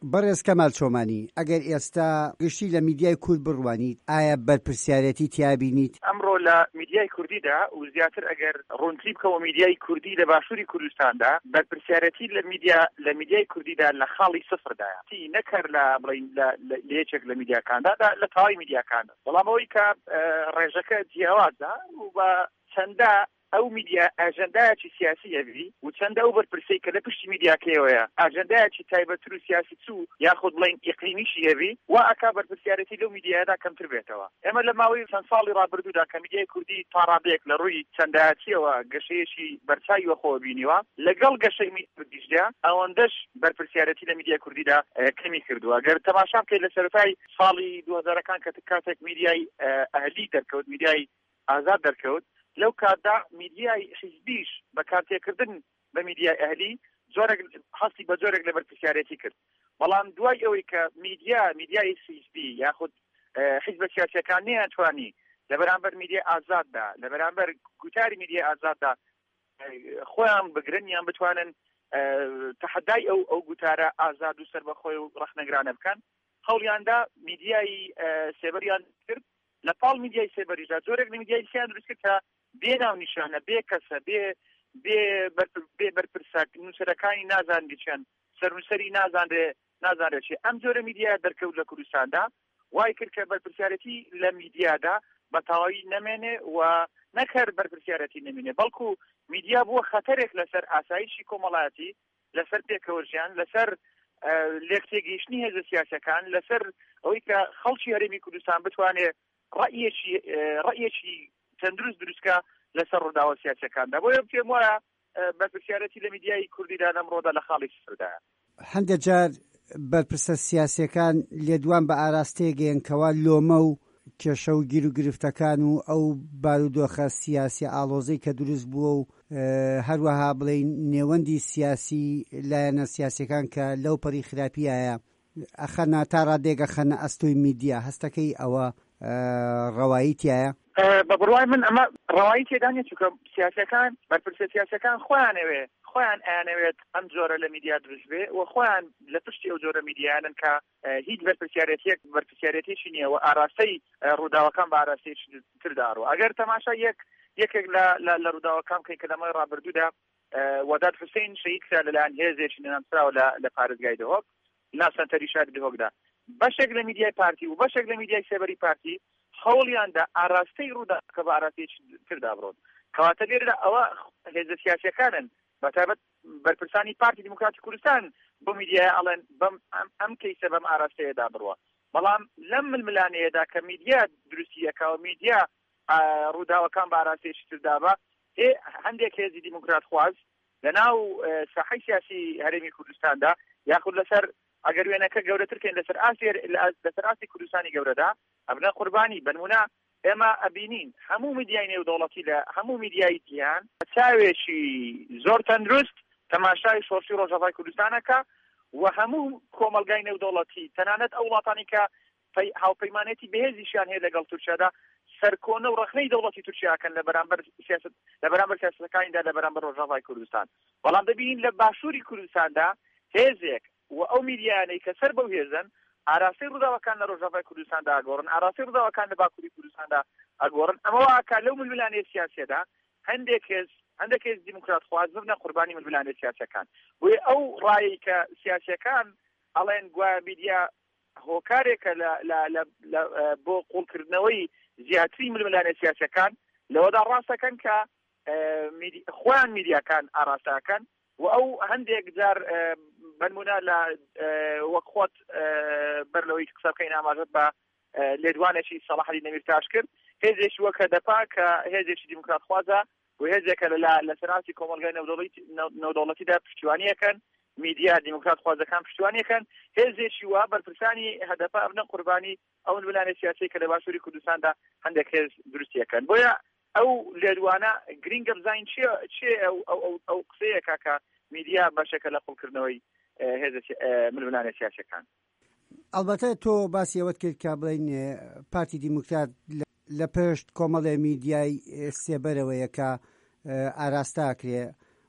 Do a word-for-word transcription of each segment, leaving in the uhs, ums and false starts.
بەڕێز کەمال چۆمانی، ئەگەر ئێستا گشتی لە میدیای کورد بڕوانیت، ئایا بەرپرسیارەتی تیابینیت؟ ئەمڕۆ لە میدیای کوردیدا و زیاتر ئەگەر ڕوونتری بکەوە میدیای کوردی لە باشووری کوردستاندا بەرپرسیارەتی لە میدیا لە میدیای کوردیدا لە خاڵی سفردایە تی نەکەر لە بڵین لە یەکێک لە میدیاکاندا لە تەواوی میدیاکاندا، بەڵام ئەوەی کە ڕێژەکە جیاوازە و بە چەندە ئەو میدیا ئاژەندایەکی سیاسی هەبی و چەندە ئەو بەرپرسەی کە لە پشتی میدیاکەیەوەیە ئاژەندایەکی تایبەتتر و سیاسی چوو یاخود بڵین ئیقلیمیشی هەبی و ئاکا بەرپرسیارەتی لەو میدیادا کەمتر بێتەوە. ئێمە لە ماوەی چەند ساڵی ڕابردوودا کە میدیای کوردی تا ڕادەیەک لە ڕووی چەندایەتیەوە گەشەیەکی بەرچاوی وەخۆوە بینیوە، لەگەڵ گەشەی کوردیشدا ئەوەندەش بەرپرسیارەتی لە میدیای کوردیدا کەمی کردووە. گەر تەماشا بکەیت لە سەرەتای ساڵی دوو هەزارەکان کە کاتێک میدیای ئەهلی دەرکەوت، میدیای ئازاد دەرکەوت، لەو کاتدا میدیای حیزبیش بە کارتێکردن بە میدیای ئەهلی جۆرێک هەستی بە جۆرێک لە بەرپرسیارەتی کرد. بەڵام دوای ئەوەی کە میدیا میدیای حیزبی یاخود حیزبە سیاسیەکان نەیانتوانی لە بەرامبەر میدیای ئازاددا لە بەرامبەر گوتاری میدیای ئازاددا خۆیان بگرن یان بتوانن تەحەدای ئەو ئەو گوتارە ئازاد و سەربەخۆی و ڕەخنەگرانە بکەن، هەوڵیاندا میدیای سێبەریان کرد. لە پاڵ میدیای سێبەریدا جۆرێک لە میدیای سیان دروست کرد کە بێ ناونیشانە، بێ کەسە، بێ بێ بەرپرسە، نووسەرەکانی نازانرێ چەند، سەرنووسەری نازانرێ نازانرێ چێ. ئەم جۆرە میدیا دەرکەوت لە کوردستاندا، وای کرد کە بەرپرسیارەتی لە میدیادا بە تەواوی نەمێنێ و نەکەر بەرپرسیارەتی نەمێنێ، بەڵکو میدیا بووە خەتەرێک لەسەر ئاسایشی کۆمەڵایەتی، لەسەر پێکەوەژیان، لەسەر لێک تێگەیشتنی هێزە سیاسەکان، لەسەر ئەوەی کە خەڵکی هەرێمی کوردستان بتوانێت ڕەئیەکی ڕەئیەکی تەندروست دروستکە لەسەر ڕووداوە سیاسەکاندا. بۆیە پێم وایە بەرپرسیارەتی لە میدیای کوردیدا لەمڕۆدا لە خاڵی سفردایە. هەندێک جار بەرپرسە سیاسیەکان لێدوان بە ئاراستەیەگەیەنکەوە لۆمە و کێشە و گیر و گرفتەکان و ئەو بارودۆخە سیاسی ئاڵۆزەی کە دروست بووە و هەروەها بڵێن نێوەندی سیاسی لایەنە سیاسیەکان کە لەو پەڕی خراپیایە ئەخەنە تا ڕادێگە خەنە ئەستۆی میدیا، هەستەکەی ئەوە ڕەوایی تایە؟ بە بڕوای من ئەمە ڕەوایی تێدا نیە، چونکە سیاسەکان بەرپرسە سیاسەکان خۆیانەوێ خۆیان ئەیانەوێت ئەم جۆرە لە میدیا دروست بێ و خۆیان لە پشتی ئەو جۆرە میدیانن کە هیچ بەرپرسیارەتیەک بەرپرسیارەتێکی نییە و ئاراستەی ڕووداوەکان بە ئاراستەیەکی ترداڕوە. ئەگەر تەماشا یەک یەکێک لە ڕووداوەکان بکەین کە لەمەی ڕابردوودا وەداد حوسێن شەهید کرا لەلایەن هێزێکی نەناسراوە لە پارێزگای دهۆک لا سەنتەری شاری دهۆکدا، بەشێک لە میدیای پارتی و بەشێک لە میدیای سێبەری پارتی هەوڵیاندا ئاراستەی ڕوودا کە بە ئاراستەیەکی تردا بڕۆن. کەواتە لێرەدا ئەوە هێزە سیاسیەکانن بەتایبەت بەرپرسانی پارتی دیموکراتی کوردستان بۆ میدیای ئەڵێن بەم ئەم کەیسە بەم ئاراستەیەدا بڕوە. بەڵام لەم ململانەیەدا کە میدیا دروستیەکە و میدیا ڕووداوەکان بە ئاراستەیەکی تردا بە، هەندێک هێزی دیموکرات خواز لەناو ساحەی سیاسی هەرێمی کوردستاندا یاخود لەسەر ئەگەر وێنەکە گەورەترکەین لەسەر ئاسی لەسەر ئاسی کوردستانی گەورەدا ئەبنە قوربانی بنمونە ئێمە ئەبینین هەموو میدیای نێودەوڵەتی لە هەموو میدیای دیان چاوێکی زۆر تەندروست تەماشای شۆڕشی ڕۆژاوای کوردستانەکە و هەموو کۆمەلگای نێودەوڵەتی تەنانەت ئەو وڵاتانی کە هاوپەیمانێتی بەهێزیشیان هەیە لەگەڵ تورکیادا سەرکۆنە و ڕخنەی دەوڵەتی تورکیاکەن لە بەرامبەر سیاست لە بەرامبەر سیاسەتەکانیدا لە بەرامبەر ڕۆژاوای کوردستان. بەڵام دەبینین لە باشووری کوردستاندا هێزێک و ئەو میدیانەی کە سەر بەو هێزن ئاراستەی ڕووداوەکان لە ڕۆژاوای کوردستاندا ئەگۆڕن، ئاراستەی ڕووداوەکان لە باکووری کوردستاندا ئەگۆڕن. ئەمەوە ئاکا لەو ململانەیە سیاسیەدا هەندێک هێز هەندێک هێز دیموکرات خواز ببنە قوربانی ململانەیە سیاسیەکان. بۆیە ئەو ڕایەی کە سیاسیەکان ئەڵێن گوایە میدیا هۆکارێکە بۆ قوڵکردنەوەی زیاتری ململانەیە سیاسیەکان، لەوەدا ڕاستەکەن کە خۆیان میدیاکان ئاراستەکەن و ئەو هەندێک جار بنمونە لە وەک خۆت بەر لەوەی قسە بکەین ئاماژەت بە لێدوانێکی سەلاحەدین نەمیرتاش کرد، هێزێکی وەکە دەپا کە هێزێکی دیموکرات خوازە و هێزێکە لە سەراتی کۆمەلگای نێودەوڵەتیدا پشتیوانیەکەن، میدیا دیموکرات خوازەکان پشتیوانیەکەن، هێزێکی وا بەرپرسانی هەدەپا ئەبنە قوربانی ئەو ململانەیە سیاسی کە لە باشووری کوردستاندا هەندێک هێز دروستیەکەن. بۆیە ئەو لێدوانە گرینگە بزانین چێ ئەو قسەیەکە کە میدیا بەشێکە لە قوڵکردنەوەی ململانەیە سیاسیەکان. ئەلبەتە تۆ باسی ئەوەت کرد کە بڵێن پارتی دیموکرات لە پشت کۆمەڵێ میدیای سێبەرەوەیە کە ئاراستاکرێ،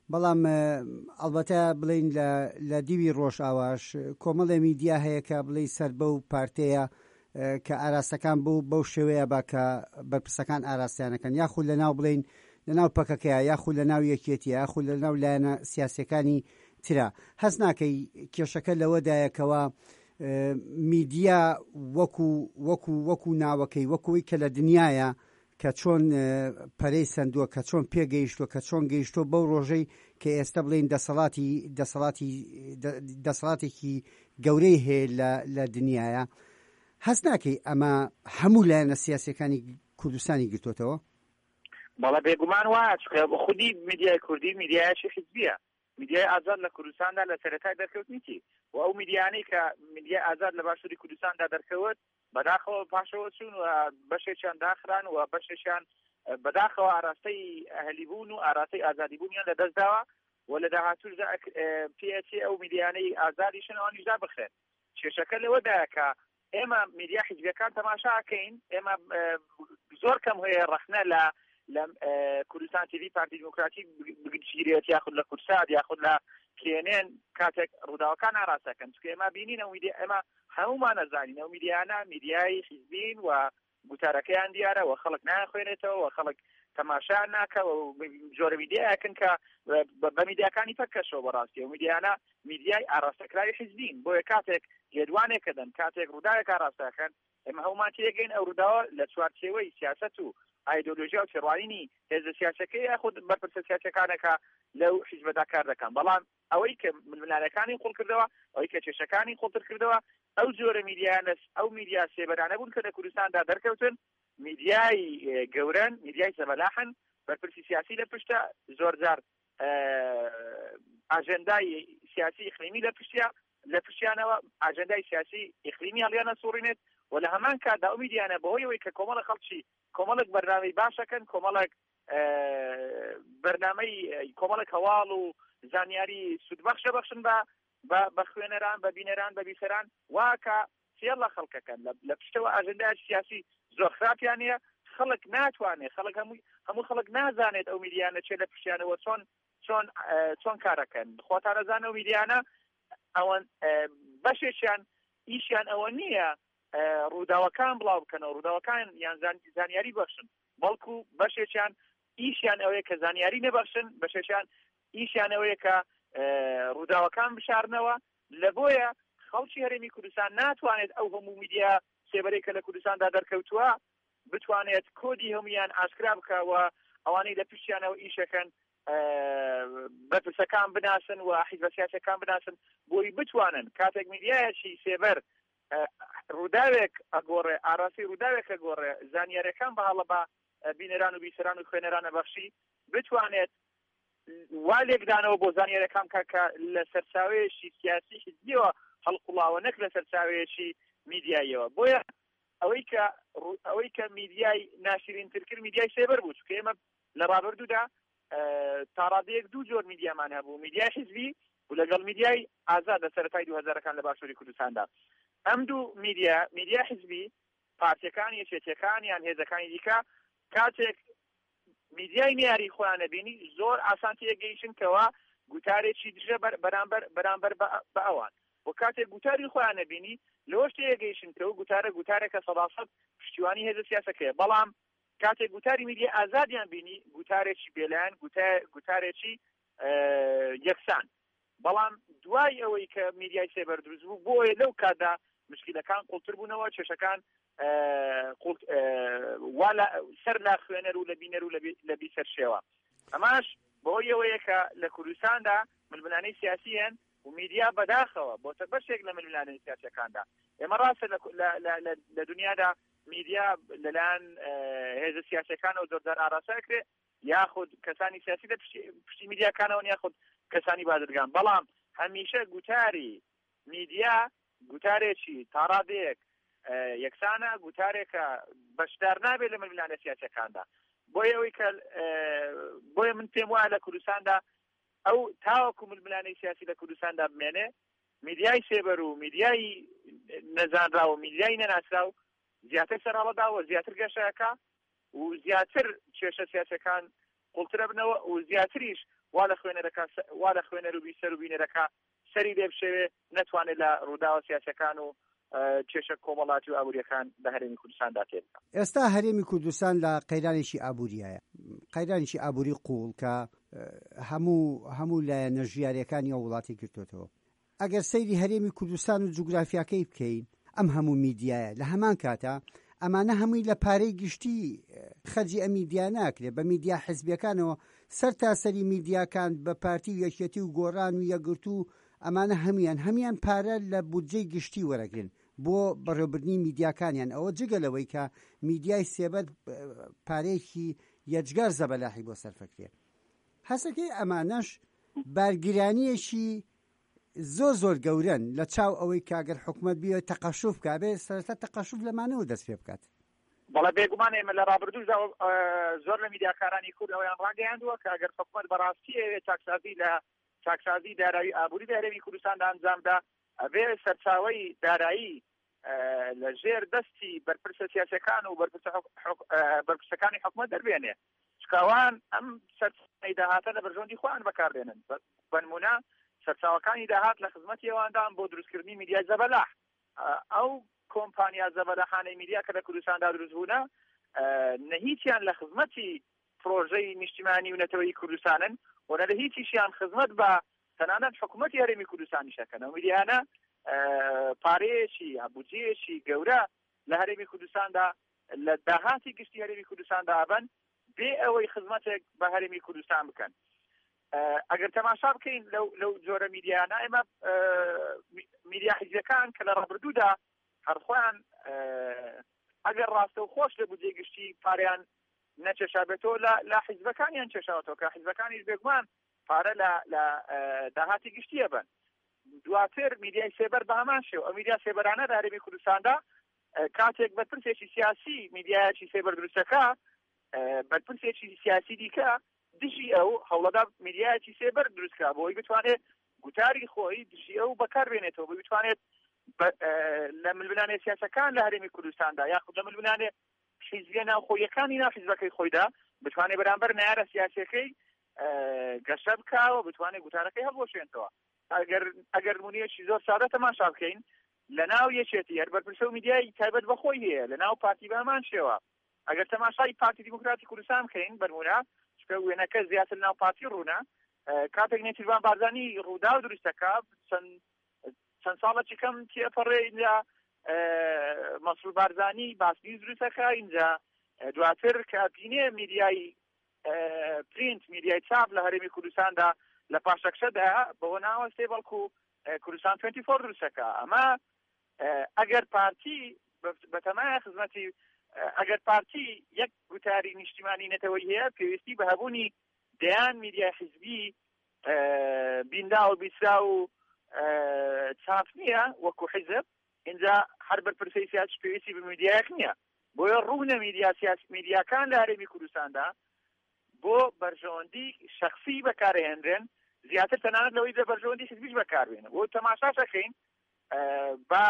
بەڵام ئەڵبەتە بڵین لە دیوی ڕۆژ ئاواش کۆمەڵێ میدیا هەیە کە بڵێ سەر بەو پارتەیە کە ئاراستەکان بوو بەو شێوەیە با کە بەرپرسەکان ئاراستیانەکەن یاخود لە ناو بڵین لە ناو پەکەکەیە یاخود لە ناو یەکێتیە یاخود لە ناو لایەنە سیاسەکانی ترا هەست ناکەی کێشەکە لەوەدایەکەوە میدیا وەکو وەکو وەکو ناوەکەی وەکوی کە لە دنیاە کە چۆن پەرەی سندووە کە چۆن پێگەیشتووە کە چۆن گەیشتۆ بەو ڕۆژەی کە ئێستا بڵین دەسەڵاتی دەسەڵاتی دەسەڵاتێکی گەورەی هەیە لە دنیاە هەست ناکەی ئەمە هەموو لایەنە سیاسەکانی کوردستانی گرتوتەوە؟ بەڵە بێگومان وایە بە خودی میدیای کوردی میدیایەکی حیزبیە میدیای ئازاد لە کوردستاندا لە سەرەتای دەرکەوتنیتی و ئەو میدیانەی کە میدیای ئازاد لە باشووری کوردستاندا دەرکەوت بەداخەوە پاشەوە چوون و بەشێکیان داخران و بەشێکیان بەداخەوە ئاراستەی ئەهلیبوون و ئاراستەی ئازادیبوونیان لەدەستداوە و لە داهاتووش پێچێ ئەو میدیانەی ئازادیشن ئەوانیشدا بخرێن کێشەکە لەوەدایە کە ئێمە میدیا حیزبیەکان تەماشاکەین ئێمە زۆر کەم هەیە ڕەخنە لە لە کوردستان تیوی پارتی دیموکراتیک بگیرێت یاخود لە کورسات یاخود لە کێنێن کاتێک ڕووداوەکان ئاراستەکەن چکە ئێمە بینین ئەو میدیا ئێمە هەمومان نەزانین ئەو میدیانە میدیای حیزبین و گوتارەکەیان دیارە و خەڵک ناخوێنێتەوە و خەڵک تەماشا ناکەوە و جۆرە میدیایەکەن کە بە میدیاکانی پەکەشەوە بەڕاستی و میدیانە میدیای ئاراستەکراوی حیزبین بۆیە کاتێک لێدوانێک دەن کاتێک ڕووداوێک ئاراستەکەن ئێمە هەمومان تێگەین ئەو ڕووداوە لە چوارچێوەی سیاسەت و ئایدۆلۆژیا و تێڕوانینی هێزە سیاسەکەی یاخود بەرپرسە سیاسەکانەکە لەو حیزبەدا کار دەکەن بەڵام ئەوەی کە ململانەکانی خۆڵ کردەوە ئەوەی کە کێشەکانی خۆڵتر کردەوە ئەو جۆرە میدیانە ئەو میدیا سێبەرانە بوون کە لە کوردستاندا دەرکەوتن میدیای گەورن میدیای سەبەلاحن بەرپرسی سیاسی لە پشتە زۆر جار ئاژەندای سیاسی ئیقلیمی لە پشتیا لە پشتیانەوە ئاژەندای سیاسی ئیقلیمی هەڵیانە سوڕینێت و لە هەمان کاتدا ئەو میدیانە بەهۆیەوەی کە کۆمەڵە خەڵکی کۆمەڵک بەرنامەی باشەکەن کۆمەڵک بەرنامەی کۆمەڵک هەواڵ و زانیاری سودبەخشە بەخشن بە بە خوێنەران بە بینەران بە بیسەران واکە فێڵ لە خەڵکەکەن لە پشتەوە ئاژەندای سیاسی زۆر خراپیان هەیە خەڵک ناتوانێت خەڵک هەمووی هەموو خەڵک نازانێت ئەو میدیانە چێ لە پشتیانەوە چۆن چۆن چۆن کارەکەن خۆتانەزان ئەو میدیانە ئەوەن بەشێکیان ئیشیان ئەوە نییە ڕووداوەکان بڵاو بکەنەوە ڕووداوەکان یان زانیاری بەخشن بەڵکو بەشێکیان ئیشیان ئەوەیە کە زانیاری نەبەخشن بەشێکیان ئیشیان ئەوەیە کە ڕووداوەکان بشارنەوە لە بۆیە خەڵکی هەرێمی کوردستان ناتوانێت ئەو هەموو میدیا سێبەرێک کە لە کوردستاندا دەرکەوتووە بتوانێت کۆدی هەمویان ئاشکرا بکەوە ئەوانەی لە پشتیانەوە ئیشەکەن بەرپرسەکان بناسن و حیزبە سیاسیەکان بناسن بۆی بتوانن کاتێک میدیایەکی سێبەر ڕووداوێک ئەگۆڕێ ئاراستی ڕووداوێک ئەگۆڕێ زانیاریەکان بەهەڵە بە بینەران و بیسەران و خوێنەرانە بەخشی بتوانێت وا لێکدانەوە بۆ زانیاریەکان کە لە سەرچاوەیەکی سیاسی حیزبیەوە هەڵقوڵاوە نەک لە سەرچاوەیەکی میدیایەوە بۆیە ئەوەی کە ئەوەی کە میدیای ناشرینتر کرد میدیای سێبەر بوو چکە ئێمە لە ڕابردوودا تا ڕادەیەک دوو جۆر میدیامان هەبوو میدیای حیزبی و لەگەڵ میدیای ئازاد لە سەرەتای دوو هەزارەکان لە باشووری کوردستاندا ئەم دوو میدیا میدیا حیزبی پارتیەکان یەکێتیەکان یان هێزەکانی دیکە کاتێک میدیای نیاری خۆیان نەبینی زۆر ئاسان تێگەیشتن کەوا گوتارێکی دژە بەرامبەر بەرامبەر بە ئەوان و کاتێک گوتاری خۆیان نەبینی لەوەش تێگەیشتن کە و گوتارە گوتارێکە سەداسەد پشتیوانی هێزە سیاسەکەیە بەڵام کاتێک گوتاری میدیا ئازادیان بینی گوتارێکی بێلایەن گوتارێکی یەکسان بەڵام دوای ئەوەی کە میدیای سێبەر دروست بوو بۆیە لەو کاتدا مشکلەکان قوڵتر بوونەوە کێشەکان سەر لا خوێنەر و لە بینەر و لە بیسەر شێوە ئەماش بۆی ئەوەیە کە لە کوردستاندا ململانەی سیاسیەن و میدیا بەداخەوە بۆتە بەشێک لە ململانەی سیاسیەکاندا ئێمە ڕاستە لە دنیادا میدیا لەلایەن هێزە سیاسیەکانەوە زۆرجار ئاراساکرێ یاخود کەسانی سیاسی لە پشتی میدیاکانەوە یاخود کەسانی بازرگان بەڵام هەمیشە گوتاری میدیا گوتارێکی تا ڕادەیەک یەکسانە گوتارێکە بەشدار نابێت لە ململانە سیاسیەکاندا بۆیە ئەوەی کە بۆیە من پێم وایە لە کوردستاندا ئەو تاوەکو ململانەی سیاسی لە کوردستاندا بمێنێ میدیای سێبەر و میدیای نەزانرا و میدیای نەناسرا و زیاتر سەرهەڵەداوە زیاتر گەشەکە و زیاتر کێشە سیاسەکان قوڵترە بنەوە و زیاتریش وا لە خوێنەرەکە وا لە خوێنەر و بیسەر و بینەرەکە سەری لێ بشێوێ نەتوانێت لە ڕووداوە سیاسەکان و کێشە کۆمەڵاتی و ئابوووریەکان لە هەرێمی کوردستاندا تێبکە. ئێستا هەرێمی کوردستان لە قەیرانێکی ئابووریایە، قەیرانێکی ئابووری قوڵ کە هەموو هەموو لایەنە ژیاریەکانی ئەو وڵاتی گرتوێتەوە. ئەگەر سەیری هەرێمی کوردستان و جوگرافیاکەی بکەین، ئەم هەموو میدیایە لە هەمان کاتە ئەمانە هەمووی لە پارەی گشتی خەرجی ئەم میدیا ناکرێت، بە میدیا حیزبیەکانەوە سەر تاسەری میدیاکان بە پارتی و یەکێتی و گۆڕان و یەکگرت و ئەمانە هەمویان هەمیان پارە لە بودجەی گشتی وەرەگرن بۆ بەڕێوەبردنی میدیاکانیان. ئەوە جگە لەوەی کە میدیای سێبەر پارەیەکی یەجگار زەبەلاحی بۆ سەرفەکرێ. هەسەکەی ئەمانەش بارگرانیەکی زۆر زۆر گەورن لە چاو ئەوەی کاگەر حکومەت بیە تەقەشوف بکات، بێ سەرەتا تەقەشوف لەمانەوە دەست پێ بکات. بەڵێ بێگومان ئێمە لە ڕابردوودا زۆر لە میدیاکارانی کورد ئەویان ڕاگەیاندووە کە ئەگەر حکومەت بەڕاستی چاکسازی لە چاکسازی دارایی ئابووری لە هەرێمی کوردستاندا ئەنجامدا، ئەبێ سەرچاوەی دارایی لە ژێر دەستی بەرپرسە سیاسەکان و بەرپرسەکانی حکومەت دەربێنێ. چکاوان ئەم سەرچاوەی داهاتە لە بەرژۆندی خۆیان بەکاردێنن. بەنمونە سەرچاوەکانی داهات لە خزمەتی ئەوەندان بۆ دروستکردنی میدیای زەبەلاح. ئەو کۆمپانیا زەبەلاحانەی میدیا کە لە کوردستاندا دروست بوونە نە هیچیان لە خزمەتی پرۆژەی نیشتیمانی و نەتەوەیی کوردستانن و نە لە هیچیشیان خزمەت بە تەنانەت حکومەتی هەرێمی کوردستانیشەکەن. ئەو میدیانە پارەیەکی بودجەیەکی گەورە لە هەرێمی کوردستاندا لە داهاتی گشتی هەرێمی کوردستاندا هەبن بێ ئەوەی خزمەتێک بە هەرێمی کوردستان بکەن. ئەگەر تەماشا بکەین لەو جۆرە میدیانە، ئێمە میدیا حیزبیەکان کە لە ڕابردوودا هەرخۆیان ئەگەر ڕاستە و خۆش لە بودجەی گشتی پارەیان نەچێشابێتەوە لە حیزبەکانیان چێشاوەتەوە کە حیزبەکانیش بێگومان پارە لە داهاتی گشتیە بن. دواتر میدیای سێبەر بە هەمان شێوە ئەو میدیا سێبەرانە لە هەرێمی کوردستاندا کاتێک بەرپرسێکی سیاسی میدیایەکی سێبەر دروستەکە بەرپرسێکی سیاسی دیکە دژی ئەو هەوڵەدا میدیایەکی سێبەر دروستکە بۆی بتوانێت گوتاری خۆی دژی ئەو بەکاربێنێتەوە، بۆی بتوانێت لە ململانێ سیاسەکان لە هەرێمی کوردستاندا یاخود لە ململانێ حیزبیە ناوخۆیەکانی ناو حیزبەکەی خۆیدا بتوانێت بەرامبەر نارە سیاسەکەی گەشە بکاوە، بتوانێت گوتارەکەی هەڵبۆشێنەوە. ئەگەر ئەگەر نمونەیەکی زۆر سادە تەماشا بکەین، لە ناو یەکێتی هەر بەرپرسە و میدیای تایبەت بەخۆی هەیە، لە ناو پارتی بە هەمان شێوە. ئەگەر تەماشای پارتی دیموکراتی کوردستان بکەین بەنمونە چکە وێنەکە زیاتر ناو پارتی ڕوونە، کاتێک نێچیروان بارزانی ڕوودا و دروستەکە چەند ساڵێکی کەم تێپەڕێ اینجا مەسعود بارزانی باسنی دروستەکە، اینجا دواتر کە بینێ میدیای پرینت میدیای چاپ لە هەرێمی کوردستاندا لە پاشەکشەدا بەوە ناوەستێ بەڵکو کوردستان توێنتی فۆر دروستەکە. ئەمە ئەگەر پارتی بەتەمایە خزمەتی ئەگەر پارتی یەک گوتاری نیشتیمانی نەتەوەی هەیە پێویستی بە هەبوونی دەیان میدیای حیزبی بیندا و بیسرا و چاپ نییە وەکو حیزب، اینجا هەر بەرپرسەی سیاسی پێویستی بە میدیایەک نییە. بۆیە ڕوونە میدیا سیاسی میدیاکان لە هەرێمی کوردستاندا بۆ بەرژەوەندی شەخصی بەکارهێنرێن زیاتر تەنانەت لەوەی لە بەرژەوەندی حیزبیش بەکاربێنن. بۆ تەماشاشەکەین بە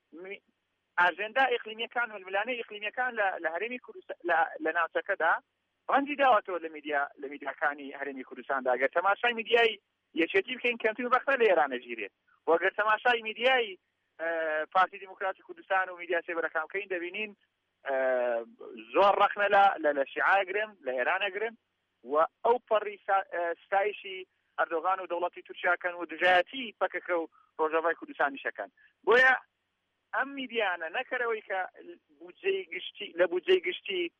ئاژێندا ئیقلیمیەکان و ململانەی ئیقلیمیەکان لە هەرێمی کوردستان لە ناوچەکەدا ڕەنجی داوەتەوە لە میدیا لە میدیاکانی هەرێمی کوردستاندا. ئەگەر تەماشای میدیای یەکێتی بکەین کەمتر و بەختە لە ئێرانە ژیرێت، و ئەگەر تەماشای میدیای پارتی دیموکراتی کوردستان و میدیا سێبەرەکان بکەین دەبینین زۆر ڕەخنە لە لە شیعاگرن لە ئێرانەگرن و ئەو پەڕی ستایشی ئەردۆغان و دەوڵەتی تورکیاکەن و دژایەتی پەکەکە و ڕۆژاوای کوردستانیشەکەن. بۆیە ئەم میدیانە نەکەرەوەی کە بودجەی گشتی لە بودجەی گشتی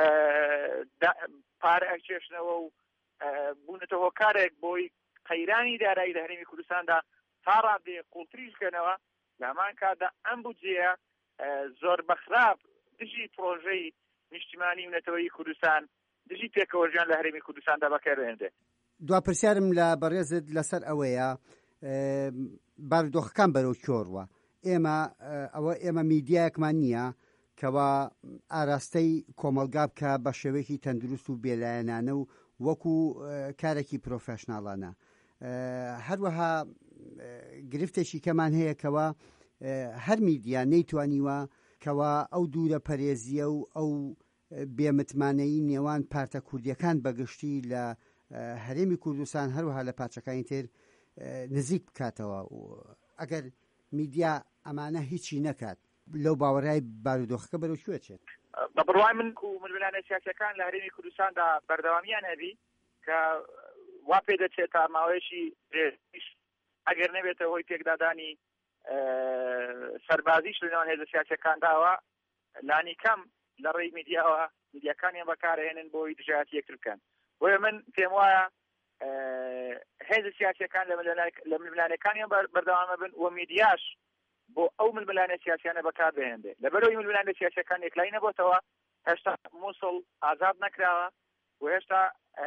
پارە ئەکێشنەوە و بوونەتە هۆکارێک بۆی قەیرانی دارایی لە هەرێمی کوردستاندا تا ڕادێ قوڵتریشکەنەوە، لە هەمان کاتدا ئەم بودجەیە زۆر بەخراپ دژی پرۆژەی نیشتیمانی و نەتەوەیی کوردستان دژی پێکەوەژیان لە هەرێمی کوردستاندا بەکارهێنرێت. دوا پرسیارم لە بەڕێزت لەسەر ئەوەیە بارودۆخەکان بەرەو کۆڕوە. ئێمە ئەوە ئێمە میدیایەکمان نییە کەوا ئاراستەی کۆمەلگا بکە بە شێوەیەکی تەندروست و بێلایەنانە و وەکو کارێکی پرۆفێشناڵانە. هەروەها گرفتێکی کەمان هەیە کەوا هەر میدیا نەیتوانیوە کەوا ئەو دوورە پەرێزیە و ئەو بێمتمانەیی نێوان پارتە کوردیەکان بەگشتی لە هەرێمی کوردستان هەروەها لە پارچەکانی تر نزیک بکاتەوە ئەگەر میدیا ئەمانە هیچی نەکات لەو باوەڕای بارودۆخەکە بەرەو کوێچێت بە بڕوای من و ململانە سیاسەکان لە هەرێمی کوردستاندا بەردەوامیان هەبی کە وا پێ دەچێت تا ماوەیەشی ئەگەر نەبێتە هۆی تێکدادانی سەربازیش لەنێوان هێزە سیاسەکانداوە لانی کەم لە ڕێی میدیاوە میدیاکانیان بەکارهێنن بۆی دژایەتی یەکتر بکەن بۆیە من پێم وایە هێزە سیاسەکان لە ململانەکانیان بەردەوامە بن و میدیاش بۆ ئەو ململانە سیاسیانە بەکار بهێنێ لەبەرەوەی ململانە سیاسەکان یەکلای نەبووتەوە هێشتا مووسڵ ئازاد نەکراوە و هێشتا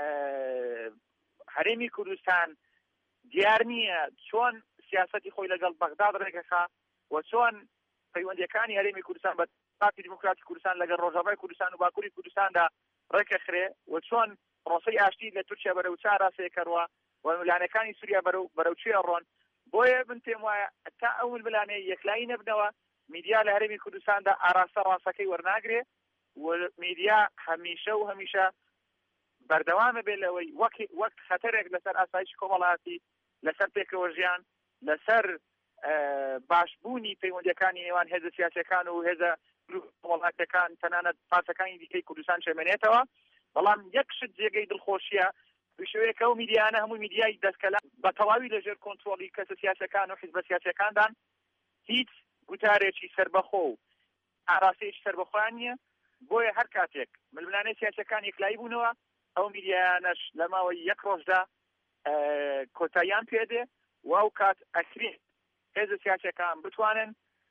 هەرێمی کوردستان دیار نییە چۆن سیاسەتی خۆی لەگەڵ بەغداد ڕێگەخا و چۆن پەیوەندیەکانی هەرێمی کوردستان بە پارتی دیموکراتی کوردستان لەگەڵ ڕۆژاوای کوردستان و باکووری کوردستاندا ڕێکەخرێ و چۆن ڕۆسەی ئاشتی لە تورکیا بەرەو چا ڕاستەیەکەڕوە و ململانەکانی سووریا بەرەو کوێ ڕۆن بۆیە من پێم وایە تا ئەو ململانەیە یەکلایی نەبنەوە میدیا لە هەرێمی کوردستاندا ئاراستە ڕاستەکەی وەرناگرێ و میدیا هەمیشە و هەمیشە بەردەوامە بێت لەوەی وەک خەتەرێک لەسەر ئاسایشی کۆمەڵایەتی لەسەر پێکەوە ژیان لەسەر باشبوونی پەیوەندیەکانی نێوان هێزە سیاسەکان و هێزە وڵاتەکان تەنانەت پاسەکانی دیکەی کوردستان شێمێنێتەوە بەڵام یەک شت جێگەی دڵخۆشیە بشوەیەکە و میدیانە هەموو میدیای دەستکەلا بە تەواوی لەژێر کۆنتڕۆڵی کەسە سیاسەکان و حیزبە سیاسەکاندان هیچ گوتارێکی سەربەخۆ و ئاراستەیەکی سەربەخۆیان نییە بۆیە هەر کاتێک ململانەی سیاسەکان یەکلایی بوونەوە ئەو میدیانەش لە ماوەی یەک ڕۆژدا کۆتاییان پێدێ و ئەو کات ئەکرێ هێزە سیاسەکان بتوانن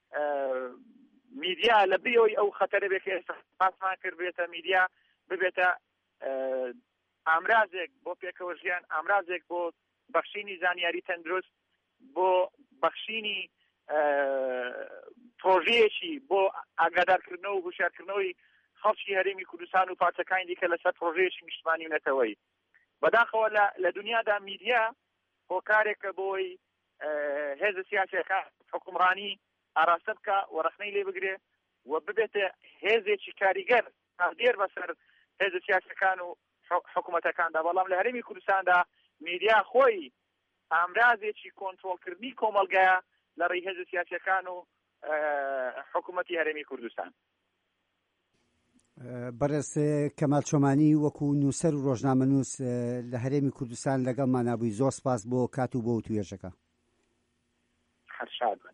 میدیا لە بێەوەی ئەو خەتەرە بێت کە ئێستا پاسمان کرد بێتە میدیا ببێتە ئامرازێک بۆ پێکەوە ژیان ئامرازێک بۆ بەخشینی زانیاری تەندروست بۆ بەخشینی پرۆژەیەکی بۆ ئاگادارکردنەوە و هوشیارکردنەوەی خەڵکی هەرێمی کوردستان و پارچەکانی دیکە لەسەر پرۆژەیەکی نیشتمانی و نەتەوەی بەداخەوە لە دنیادا میدیا هۆکارێکە بۆی هێزە سیاسەکان حکومڕانی ئاراستە بکە و ڕخنەی لێ بگرێ و ببێتە هێزێکی کاریگەر دێر بەسەر هێزە سیاسەکان و حکوومەتەکاندا بەڵام لە هەرێمی کوردستاندا میدیا خۆی ئامرازێکی کۆنتڕۆڵکردنی کۆمەلگایە لە ڕێی هێزە سیاسەکان و حکوومەتی هەرێمی کوردستان. بەڕێز کەمال چۆمانی وەکو نووسەر و ڕۆژنامەنووس لە هەرێمی کوردستان لەگەڵمان نابووی زۆر سپاس بۆ کات و بۆ توێژەکە. هەر شاد